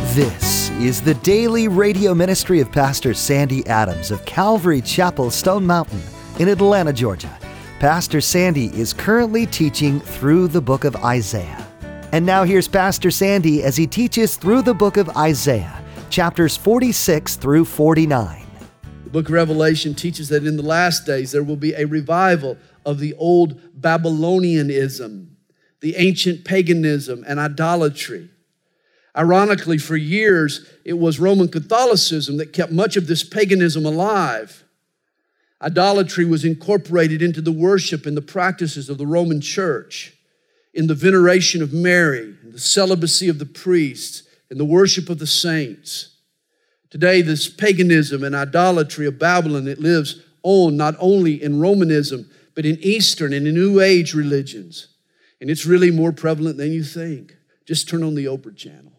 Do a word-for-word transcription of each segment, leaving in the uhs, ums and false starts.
This is the daily radio ministry of Pastor Sandy Adams of Calvary Chapel, Stone Mountain in Atlanta, Georgia. Pastor Sandy is currently teaching through the book of Isaiah. And now here's Pastor Sandy as he teaches through the book of Isaiah, chapters forty-six through forty-nine. The book of Revelation teaches that in the last days there will be a revival of the old Babylonianism, the ancient paganism and idolatry. Ironically, for years, it was Roman Catholicism that kept much of this paganism alive. Idolatry was incorporated into the worship and the practices of the Roman Church, in the veneration of Mary, in the celibacy of the priests, in the worship of the saints. Today, this paganism and idolatry of Babylon, it lives on not only in Romanism, but in Eastern and in New Age religions. And it's really more prevalent than you think. Just turn on the Oprah channel.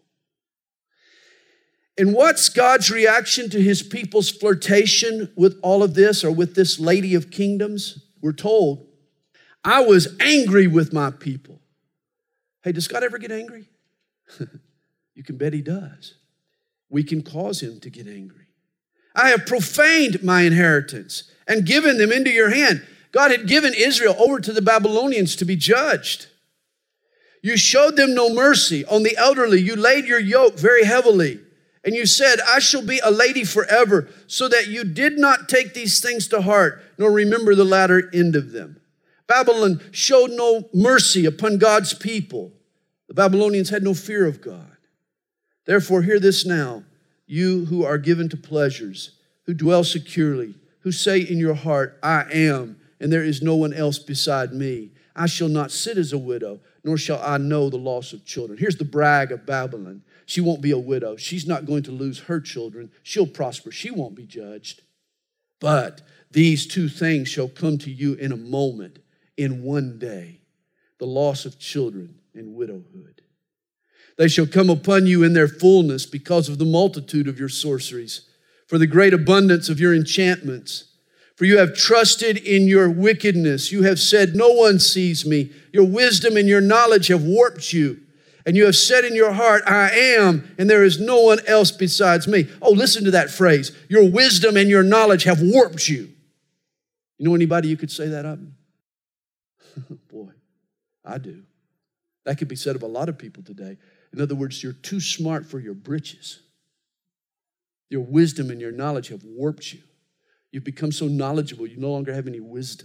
And what's God's reaction to his people's flirtation with all of this, or with this Lady of Kingdoms? We're told, I was angry with my people. Hey, does God ever get angry? You can bet he does. We can cause him to get angry. I have profaned my inheritance and given them into your hand. God had given Israel over to the Babylonians to be judged. You showed them no mercy. On the elderly, you laid your yoke very heavily. And you said, I shall be a lady forever, so that you did not take these things to heart, nor remember the latter end of them. Babylon showed no mercy upon God's people. The Babylonians had no fear of God. Therefore, hear this now, you who are given to pleasures, who dwell securely, who say in your heart, I am, and there is no one else beside me. I shall not sit as a widow, nor shall I know the loss of children. Here's the brag of Babylon. She won't be a widow. She's not going to lose her children. She'll prosper. She won't be judged. But these two things shall come to you in a moment, in one day, the loss of children and widowhood. They shall come upon you in their fullness because of the multitude of your sorceries, for the great abundance of your enchantments. For you have trusted in your wickedness. You have said, no one sees me. Your wisdom and your knowledge have warped you. And you have said in your heart, I am, and there is no one else besides me. Oh, listen to that phrase. Your wisdom and your knowledge have warped you. You know anybody you could say that of? Boy, I do. That could be said of a lot of people today. In other words, you're too smart for your britches. Your wisdom and your knowledge have warped you. You've become so knowledgeable, you no longer have any wisdom.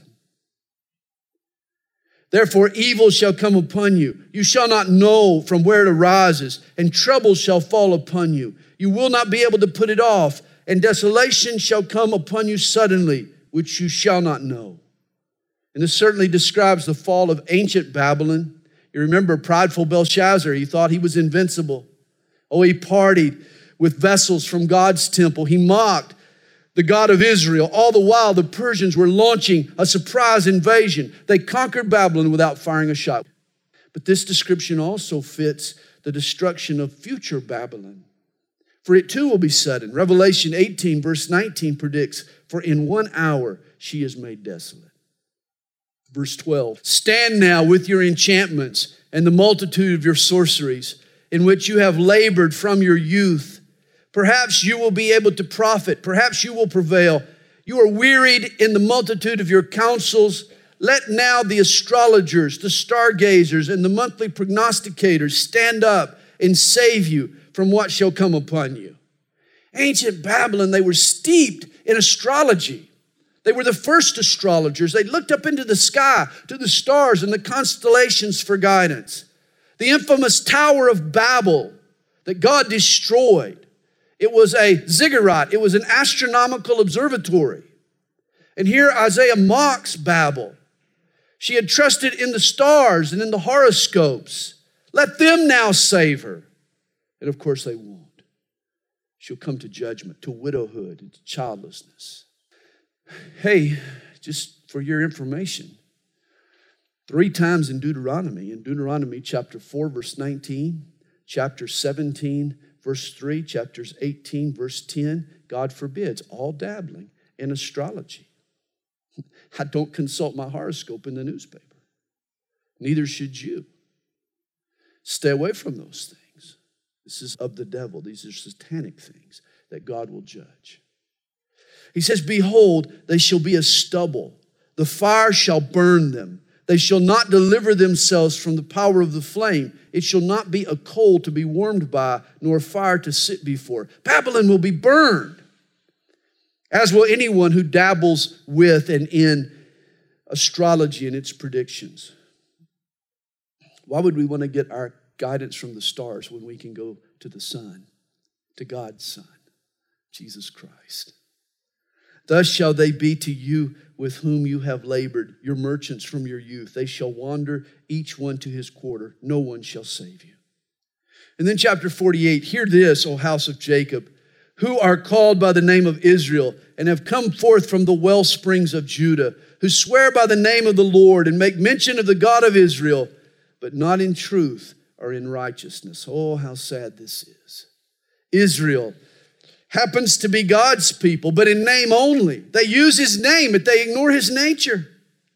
Therefore, evil shall come upon you. You shall not know from where it arises, and trouble shall fall upon you. You will not be able to put it off, and desolation shall come upon you suddenly, which you shall not know. And this certainly describes the fall of ancient Babylon. You remember prideful Belshazzar, he thought he was invincible. Oh, he partied with vessels from God's temple. He mocked the God of Israel. All the while, the Persians were launching a surprise invasion. They conquered Babylon without firing a shot. But this description also fits the destruction of future Babylon. For it too will be sudden. Revelation eighteen, verse nineteen predicts, for in one hour she is made desolate. Verse twelve, stand now with your enchantments and the multitude of your sorceries, in which you have labored from your youth. Perhaps you will be able to profit. Perhaps you will prevail. You are wearied in the multitude of your counsels. Let now the astrologers, the stargazers, and the monthly prognosticators stand up and save you from what shall come upon you. Ancient Babylon, they were steeped in astrology. They were the first astrologers. They looked up into the sky to the stars and the constellations for guidance. The infamous Tower of Babel that God destroyed. It was a ziggurat. It was an astronomical observatory. And here Isaiah mocks Babel. She had trusted in the stars and in the horoscopes. Let them now save her. And of course they won't. She'll come to judgment, to widowhood, and to childlessness. Hey, just for your information, three times in Deuteronomy, in Deuteronomy chapter four, verse nineteen, chapter seventeen, verse three, chapters eighteen, verse ten, God forbids all dabbling in astrology. I don't consult my horoscope in the newspaper. Neither should you. Stay away from those things. This is of the devil. These are satanic things that God will judge. He says, behold, they shall be as stubble. The fire shall burn them. They shall not deliver themselves from the power of the flame. It shall not be a coal to be warmed by, nor a fire to sit before. Babylon will be burned, as will anyone who dabbles with and in astrology and its predictions. Why would we want to get our guidance from the stars when we can go to the sun, to God's Son, Jesus Christ? Thus shall they be to you with whom you have labored, your merchants from your youth. They shall wander, each one to his quarter. No one shall save you. And then chapter forty-eight, hear this, O house of Jacob, who are called by the name of Israel and have come forth from the well springs of Judah, who swear by the name of the Lord and make mention of the God of Israel, but not in truth or in righteousness. Oh, how sad this is. Israel happens to be God's people, but in name only. They use his name, but they ignore his nature.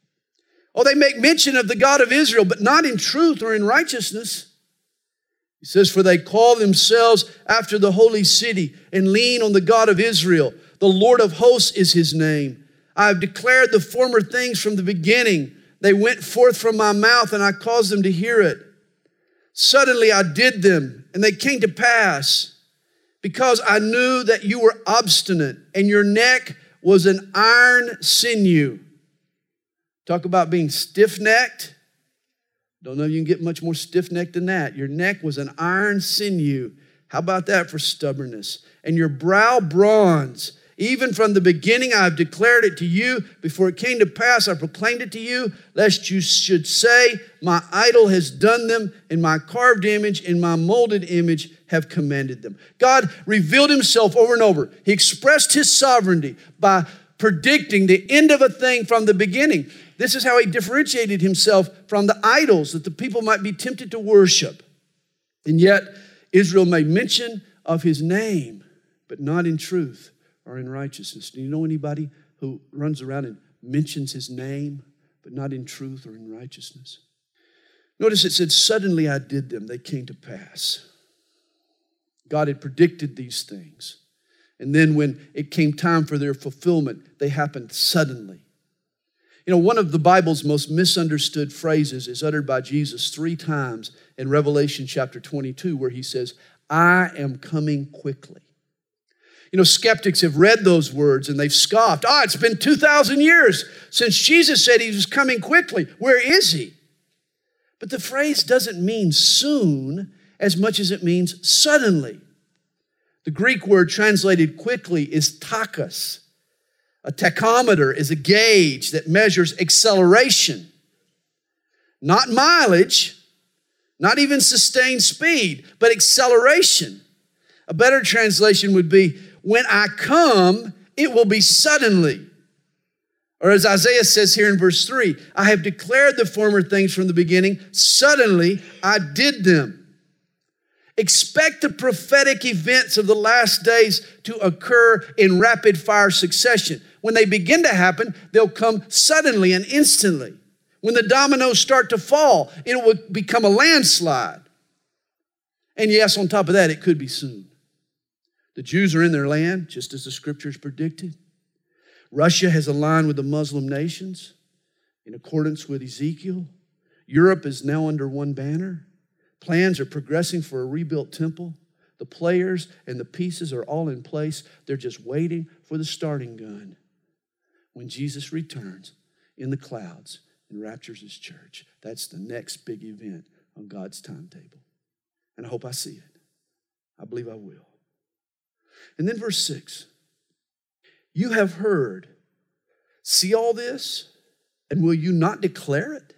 Oh, they make mention of the God of Israel, but not in truth or in righteousness. He says, for they call themselves after the holy city and lean on the God of Israel. The Lord of hosts is his name. I have declared the former things from the beginning. They went forth from my mouth, and I caused them to hear it. Suddenly I did them, and they came to pass, because I knew that you were obstinate, and your neck was an iron sinew. Talk about being stiff-necked. Don't know if you can get much more stiff-necked than that. Your neck was an iron sinew. How about that for stubbornness? And your brow bronze. Even from the beginning I have declared it to you. Before it came to pass, I proclaimed it to you, lest you should say, my idol has done them, and my carved image and my molded image have commanded them. God revealed himself over and over. He expressed his sovereignty by predicting the end of a thing from the beginning. This is how he differentiated himself from the idols that the people might be tempted to worship. And yet, Israel made mention of his name, but not in truth or in righteousness. Do you know anybody who runs around and mentions his name, but not in truth or in righteousness? Notice it said, suddenly I did them, they came to pass. God had predicted these things. And then when it came time for their fulfillment, they happened suddenly. You know, one of the Bible's most misunderstood phrases is uttered by Jesus three times in Revelation chapter twenty-two, where he says, I am coming quickly. You know, skeptics have read those words and they've scoffed. Ah, it's been two thousand years since Jesus said he was coming quickly. Where is he? But the phrase doesn't mean soon as much as it means suddenly. The Greek word translated quickly is tachos. A tachometer is a gauge that measures acceleration, not mileage, not even sustained speed, but acceleration. A better translation would be, when I come, it will be suddenly. Or as Isaiah says here in verse three, I have declared the former things from the beginning. Suddenly I did them. Expect the prophetic events of the last days to occur in rapid fire succession. When they begin to happen, they'll come suddenly and instantly. When the dominoes start to fall, it will become a landslide. And yes, on top of that, it could be soon. The Jews are in their land, just as the scriptures predicted. Russia has aligned with the Muslim nations in accordance with Ezekiel. Europe is now under one banner. Plans are progressing for a rebuilt temple. The players and the pieces are all in place. They're just waiting for the starting gun when Jesus returns in the clouds and raptures his church. That's the next big event on God's timetable. And I hope I see it. I believe I will. And then verse six, you have heard, see all this, and will you not declare it?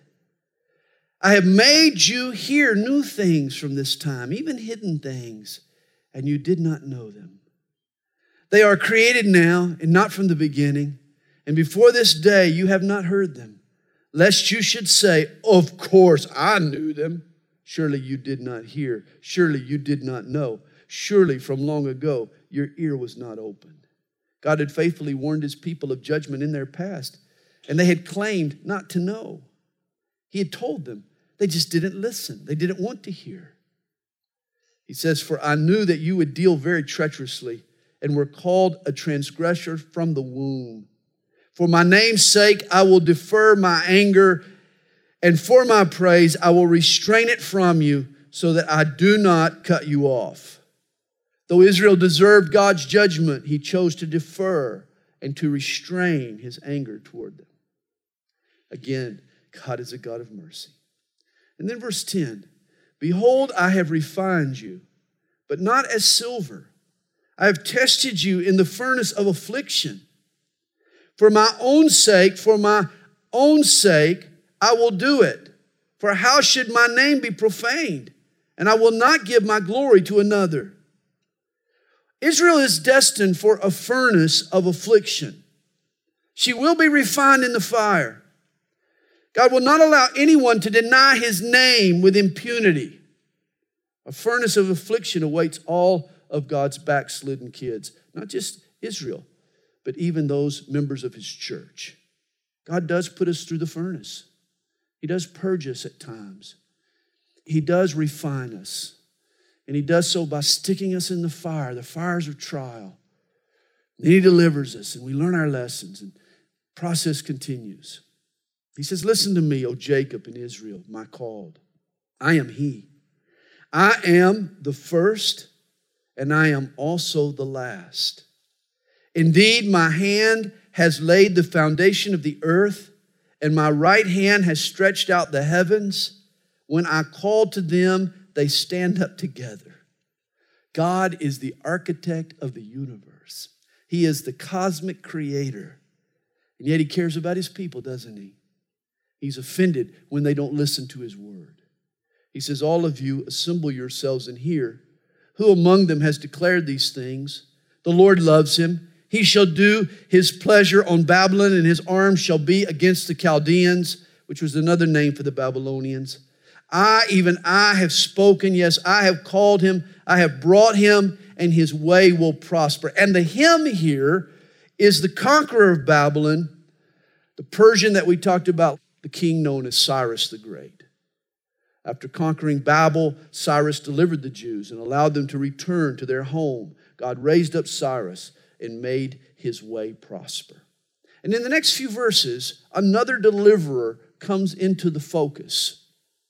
I have made you hear new things from this time, even hidden things, and you did not know them. They are created now and not from the beginning, and before this day you have not heard them, lest you should say, of course I knew them. Surely you did not hear. Surely you did not know. Surely from long ago your ear was not opened. God had faithfully warned his people of judgment in their past, and they had claimed not to know. He had told them. They just didn't listen. They didn't want to hear. He says, for I knew that you would deal very treacherously and were called a transgressor from the womb. For my name's sake, I will defer my anger, and for my praise, I will restrain it from you so that I do not cut you off. Though Israel deserved God's judgment, he chose to defer and to restrain his anger toward them. Again, God is a God of mercy. And then verse ten, behold, I have refined you, but not as silver. I have tested you in the furnace of affliction. For my own sake, for my own sake, I will do it. For how should my name be profaned? And I will not give my glory to another. Israel is destined for a furnace of affliction. She will be refined in the fire. God will not allow anyone to deny his name with impunity. A furnace of affliction awaits all of God's backslidden kids, not just Israel, but even those members of his church. God does put us through the furnace. He does purge us at times. He does refine us. And he does so by sticking us in the fire, the fires of trial. Then he delivers us and we learn our lessons and the process continues. He says, listen to me, O Jacob and Israel, my called. I am he. I am the first and I am also the last. Indeed, my hand has laid the foundation of the earth, and my right hand has stretched out the heavens. When I call to them, they stand up together. God is the architect of the universe. He is the cosmic creator. And yet he cares about his people, doesn't he? He's offended when they don't listen to his word. He says, all of you assemble yourselves and hear. Who among them has declared these things? The Lord loves him. He shall do his pleasure on Babylon, and his arm shall be against the Chaldeans, which was another name for the Babylonians. I, even I, have spoken. Yes, I have called him. I have brought him, and his way will prosper. And the him here is the conqueror of Babylon, the Persian that we talked about, the king known as Cyrus the Great. After conquering Babel, Cyrus delivered the Jews and allowed them to return to their home. God raised up Cyrus and made his way prosper. And in the next few verses, another deliverer comes into the focus.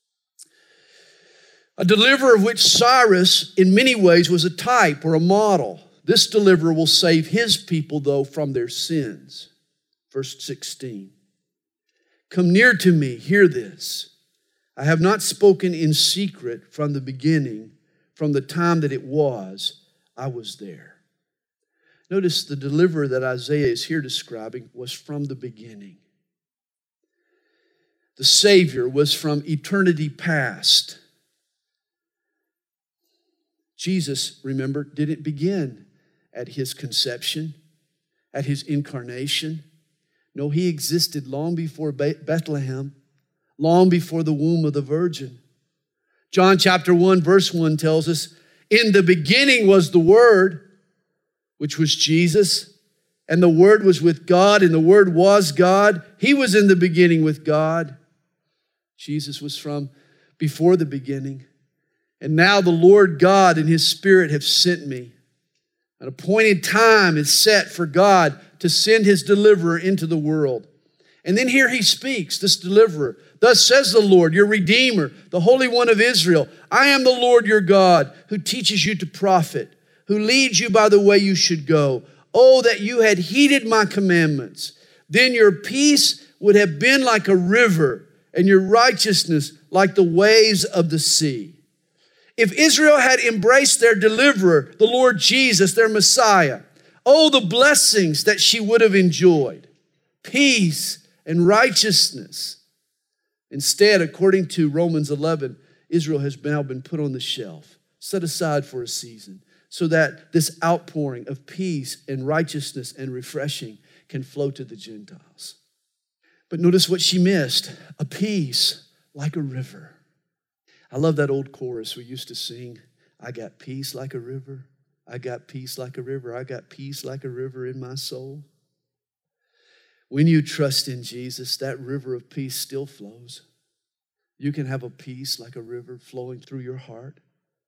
A deliverer of which Cyrus, in many ways, was a type or a model. This deliverer will save his people, though, from their sins. Verse sixteen. Come near to me, hear this. I have not spoken in secret from the beginning, from the time that it was, I was there. Notice the deliverer that Isaiah is here describing was from the beginning. The Savior was from eternity past. Jesus, remember, didn't begin at his conception, at his incarnation. No, he existed long before Bethlehem, long before the womb of the Virgin. John chapter one, verse one tells us, in the beginning was the Word, which was Jesus, and the Word was with God, and the Word was God. He was in the beginning with God. Jesus was from before the beginning. And now the Lord God and his Spirit have sent me. An appointed time is set for God to send his deliverer into the world. And then here he speaks, this deliverer. Thus says the Lord, your Redeemer, the Holy One of Israel. I am the Lord your God, who teaches you to profit, who leads you by the way you should go. Oh, that you had heeded my commandments. Then your peace would have been like a river, and your righteousness like the waves of the sea. If Israel had embraced their deliverer, the Lord Jesus, their Messiah, oh, the blessings that she would have enjoyed. Peace and righteousness. Instead, according to Romans eleven, Israel has now been put on the shelf, set aside for a season, so that this outpouring of peace and righteousness and refreshing can flow to the Gentiles. But notice what she missed, a peace like a river. I love that old chorus we used to sing. I got peace like a river. I got peace like a river. I got peace like a river in my soul. When you trust in Jesus, that river of peace still flows. You can have a peace like a river flowing through your heart.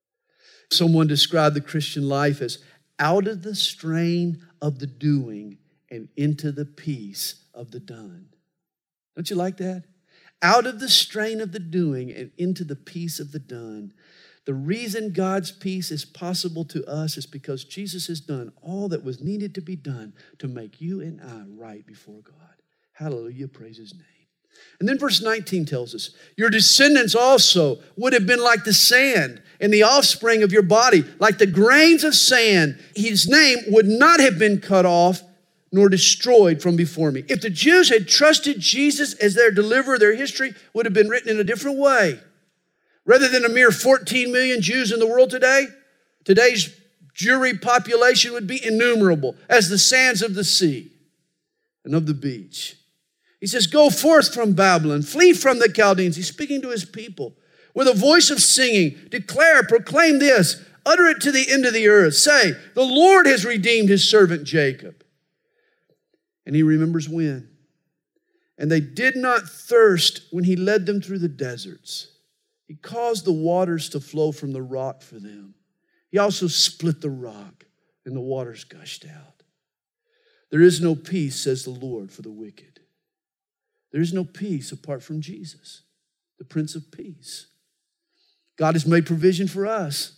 Someone described the Christian life as out of the strain of the doing and into the peace of the done. Don't you like that? Out of the strain of the doing and into the peace of the done. The reason God's peace is possible to us is because Jesus has done all that was needed to be done to make you and I right before God. Hallelujah, praise his name. And then verse nineteen tells us, your descendants also would have been like the sand, and the offspring of your body, like the grains of sand. His name would not have been cut off nor destroyed from before me. If the Jews had trusted Jesus as their deliverer, their history would have been written in a different way. Rather than a mere fourteen million Jews in the world today, today's Jewry population would be innumerable as the sands of the sea and of the beach. He says, go forth from Babylon, flee from the Chaldeans. He's speaking to his people with a voice of singing. Declare, proclaim this, utter it to the end of the earth. Say, the Lord has redeemed his servant Jacob. And he remembers when. And they did not thirst when he led them through the deserts. He caused the waters to flow from the rock for them. He also split the rock, and the waters gushed out. There is no peace, says the Lord, for the wicked. There is no peace apart from Jesus, the Prince of Peace. God has made provision for us.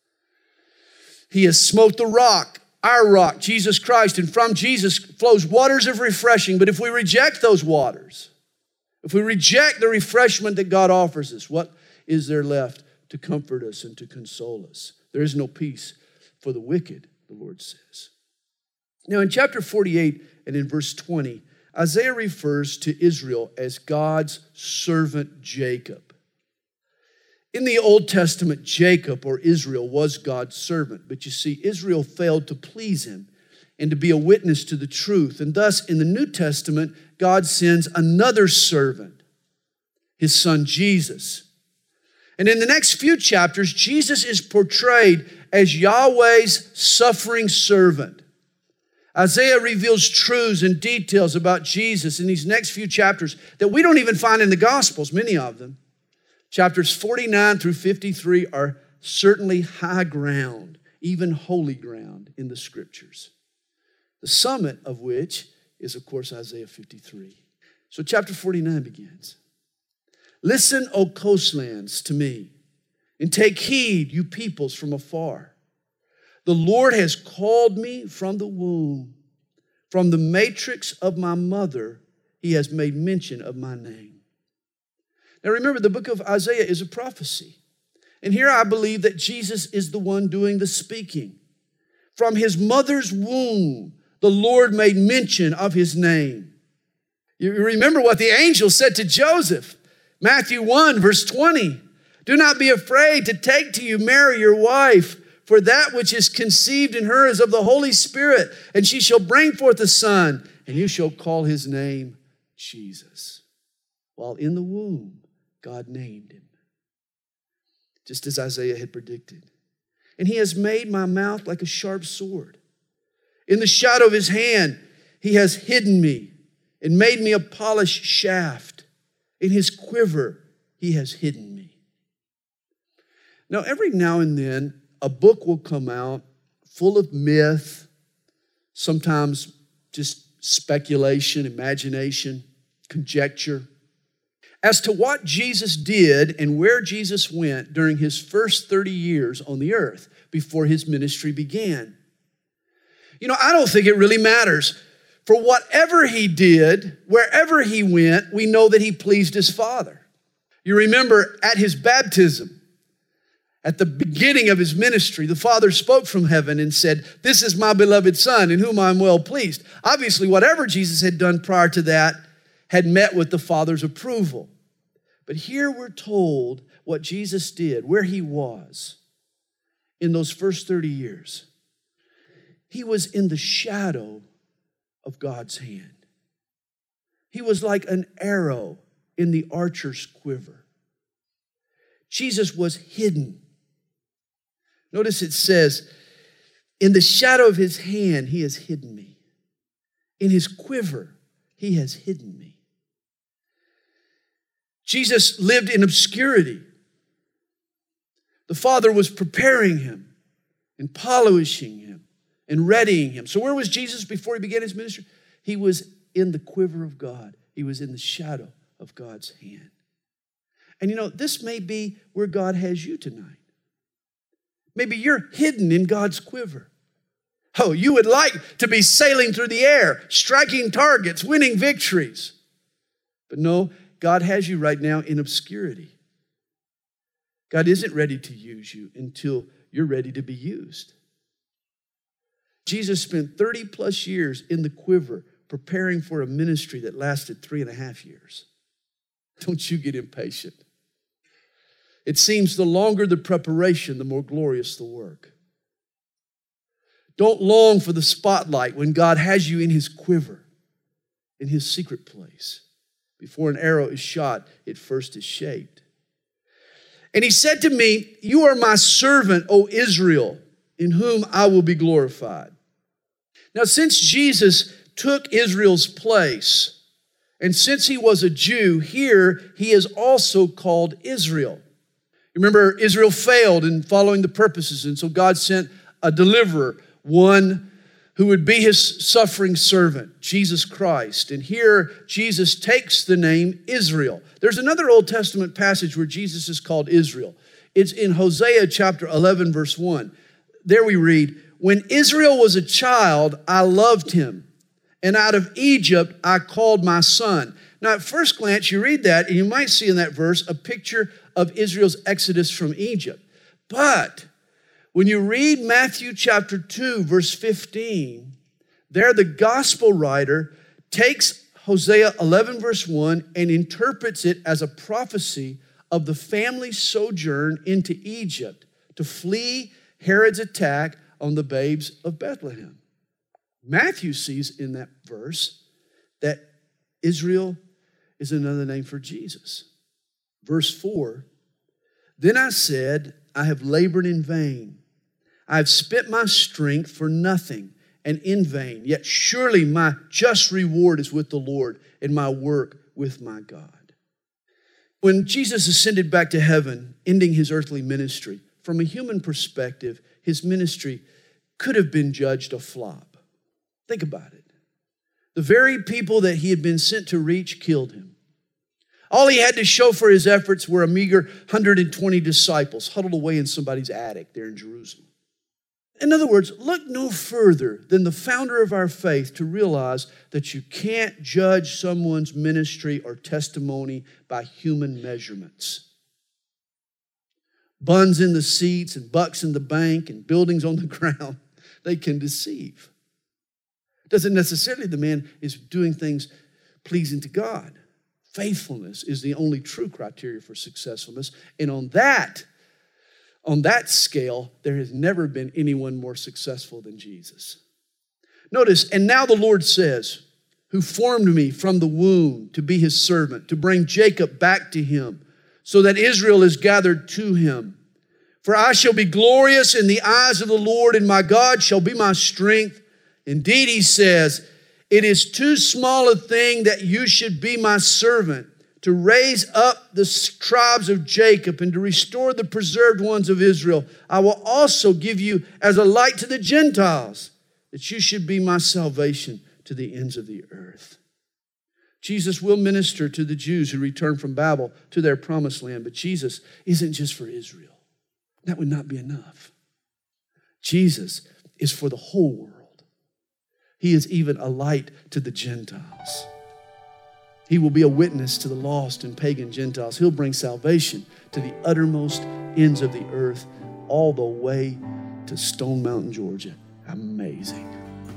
He has smote the rock, our rock, Jesus Christ, and from Jesus flows waters of refreshing. But if we reject those waters, if we reject the refreshment that God offers us, what is there left to comfort us and to console us? There is no peace for the wicked, the Lord says. Now in chapter forty-eight and in verse twenty, Isaiah refers to Israel as God's servant Jacob. In the Old Testament, Jacob or Israel was God's servant. But you see, Israel failed to please him and to be a witness to the truth. And thus, in the New Testament, God sends another servant, his son Jesus. And in the next few chapters, Jesus is portrayed as Yahweh's suffering servant. Isaiah reveals truths and details about Jesus in these next few chapters that we don't even find in the Gospels, many of them. Chapters forty-nine through fifty-three are certainly high ground, even holy ground in the Scriptures. The summit of which is, of course, Isaiah fifty-three. So chapter forty-nine begins. Listen, O coastlands, to me, and take heed, you peoples from afar. The Lord has called me from the womb. From the matrix of my mother, he has made mention of my name. Now remember, the book of Isaiah is a prophecy. And here I believe that Jesus is the one doing the speaking. From his mother's womb, the Lord made mention of his name. You remember what the angel said to Joseph. Matthew one, verse twenty. Do not be afraid to take to you Mary, your wife, for that which is conceived in her is of the Holy Spirit, and she shall bring forth a son, and you shall call his name Jesus. While in the womb, God named him, just as Isaiah had predicted. And he has made my mouth like a sharp sword. In the shadow of his hand, he has hidden me and made me a polished shaft. In his quiver, he has hidden me. Now, every now and then, a book will come out full of myth, sometimes just speculation, imagination, conjecture, as to what Jesus did and where Jesus went during his first thirty years on the earth before his ministry began. You know, I don't think it really matters. For whatever he did, wherever he went, we know that he pleased his Father. You remember at his baptism, at the beginning of his ministry, the Father spoke from heaven and said, "This is my beloved Son in whom I'm well pleased." Obviously, whatever Jesus had done prior to that had met with the Father's approval. But here we're told what Jesus did, where he was in those first thirty years. He was in the shadow of God's hand. He was like an arrow in the archer's quiver. Jesus was hidden. Notice it says, in the shadow of his hand, he has hidden me. In his quiver, he has hidden me. Jesus lived in obscurity. The Father was preparing him and polishing him and readying him. So where was Jesus before he began his ministry? He was in the quiver of God. He was in the shadow of God's hand. And you know, this may be where God has you tonight. Maybe you're hidden in God's quiver. Oh, you would like to be sailing through the air, striking targets, winning victories. But no, God has you right now in obscurity. God isn't ready to use you until you're ready to be used. Jesus spent thirty plus years in the quiver preparing for a ministry that lasted three and a half years. Don't you get impatient. It seems the longer the preparation, the more glorious the work. Don't long for the spotlight when God has you in his quiver, in his secret place. Before an arrow is shot, it first is shaped. And he said to me, you are my servant, O Israel, in whom I will be glorified. Now, since Jesus took Israel's place, and since he was a Jew, here he is also called Israel. Remember, Israel failed in following the purposes, and so God sent a deliverer, one who would be his suffering servant, Jesus Christ. And here, Jesus takes the name Israel. There's another Old Testament passage where Jesus is called Israel. It's in Hosea chapter eleven, verse one. There we read, when Israel was a child, I loved him, and out of Egypt I called my son. Now, at first glance, you read that, and you might see in that verse a picture of Israel's exodus from Egypt. But when you read Matthew chapter two, verse fifteen, there the gospel writer takes Hosea eleven, verse one, and interprets it as a prophecy of the family's sojourn into Egypt to flee Herod's attack on the babes of Bethlehem. Matthew sees in that verse that Israel is another name for Jesus. Verse four, then I said, I have labored in vain. I have spent my strength for nothing and in vain. Yet surely my just reward is with the Lord and my work with my God. When Jesus ascended back to heaven, ending his earthly ministry, from a human perspective, his ministry could have been judged a flop. Think about it. The very people that he had been sent to reach killed him. All he had to show for his efforts were a meager one hundred twenty disciples huddled away in somebody's attic there in Jerusalem. In other words, look no further than the founder of our faith to realize that you can't judge someone's ministry or testimony by human measurements. Buns in the seats and bucks in the bank and buildings on the ground, they can deceive. It doesn't necessarily the man is doing things pleasing to God. Faithfulness is the only true criteria for successfulness. And on that, on that scale, there has never been anyone more successful than Jesus. Notice, and now the Lord says, who formed me from the womb to be his servant, to bring Jacob back to him, so that Israel is gathered to him. For I shall be glorious in the eyes of the Lord, and my God shall be my strength. Indeed, he says, it is too small a thing that you should be my servant, to raise up the tribes of Jacob and to restore the preserved ones of Israel. I will also give you as a light to the Gentiles, that you should be my salvation to the ends of the earth. Jesus will minister to the Jews who return from Babel to their promised land, but Jesus isn't just for Israel. That would not be enough. Jesus is for the whole world. He is even a light to the Gentiles. He will be a witness to the lost and pagan Gentiles. He'll bring salvation to the uttermost ends of the earth, all the way to Stone Mountain, Georgia. Amazing.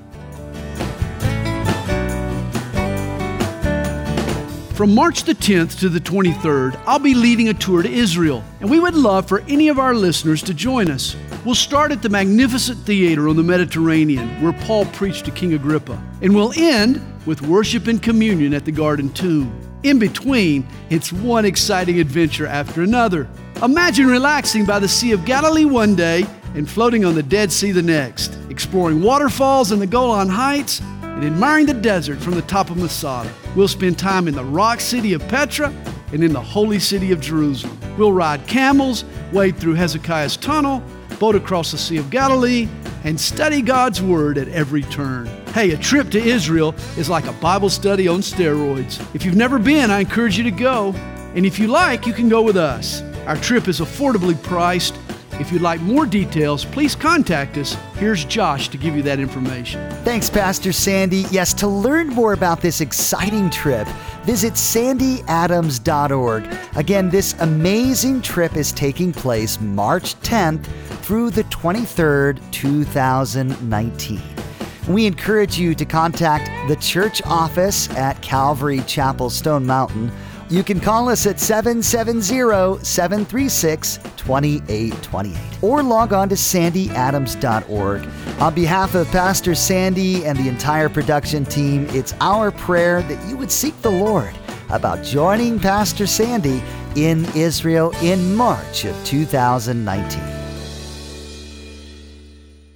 From March the tenth to the twenty-third, I'll be leading a tour to Israel, and we would love for any of our listeners to join us. We'll start at the magnificent theater on the Mediterranean, where Paul preached to King Agrippa, and we'll end with worship and communion at the Garden Tomb. In between, it's one exciting adventure after another. Imagine relaxing by the Sea of Galilee one day and floating on the Dead Sea the next, exploring waterfalls in the Golan Heights, and admiring the desert from the top of Masada. We'll spend time in the rock city of Petra and in the holy city of Jerusalem. We'll ride camels wade through Hezekiah's tunnel, boat across the Sea of Galilee, and study God's Word at every turn. Hey, a trip to Israel is like a Bible study on steroids. If you've never been, I encourage you to go. And if you like, you can go with us. Our trip is affordably priced. If you'd like more details, please contact us. Here's Josh to give you that information. Thanks, Pastor Sandy. Yes, to learn more about this exciting trip, visit sandy adams dot org. Again, this amazing trip is taking place March tenth through the twenty-third, two thousand nineteen. We encourage you to contact the church office at Calvary Chapel Stone Mountain. You can call us at seven seven zero, seven three six, two eight two eight or log on to sandy adams dot org. On behalf of Pastor Sandy and the entire production team, it's our prayer that you would seek the Lord about joining Pastor Sandy in Israel in March of two thousand nineteen.